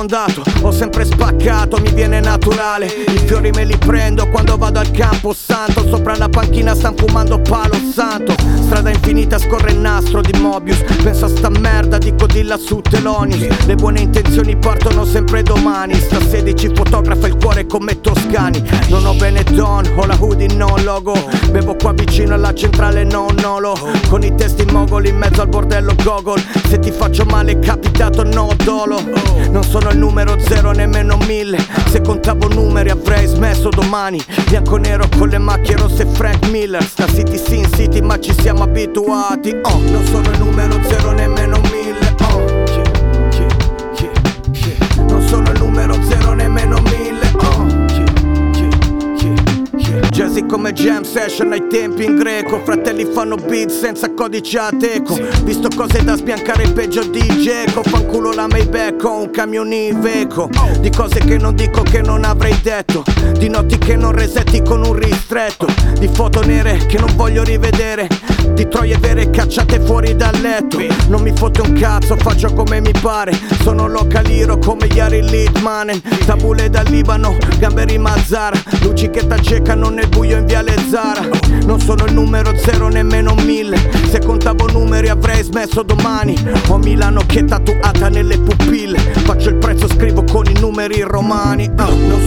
sfondato, ho sempre spaccato, mi viene naturale. I fiori me li prendo quando vado al campo santo. Sopra la panchina stan fumando palo santo. Strada infinita scorre il nastro di Mobius. Penso a sta merda, dico di là su Thelonious. Le buone intenzioni partono sempre domani. Sta 16 fotografa il cuore come Toscani. Non ho Benetton, ho la hoodie non logo. Bevo qua vicino alla centrale non nolo. Con i testi mogoli in mezzo al bordello Gogol. Se ti faccio male è capitato no dolo. Non sono il numero 0 nemmeno 1000. Se contavo numeri avrei smesso domani. Bianco nero con le macchie rosse Frank Miller. Sta City Sin City ma ci siamo abituati. Non sono il numero 0 nemmeno 1000. Non sono il numero 0 nemmeno 1000. Jazzy come jam session ai tempi in greco. Fratelli fanno beat senza codice ateco. Visto cose da sbiancare peggio di Geco. Fanculo la Maybach o un camion Iveco. Di cose che non dico che non avrei detto. Di notti che non resetti con un ristretto. Di foto nere che non voglio rivedere. Di troie vere cacciate fuori dal letto. Non mi fotte un cazzo, faccio come mi pare. Sono localiro come Yari Litmanen. Tabule dal Libano, gamberi Mazzara. Luci che t'accecano nel buio in viale Zara. Non sono il numero 0 nemmeno 1000. Se contavo numeri avrei smesso domani. Ho Milano che è tatuata nelle pupille. Faccio il prezzo, scrivo con i numeri romani. Non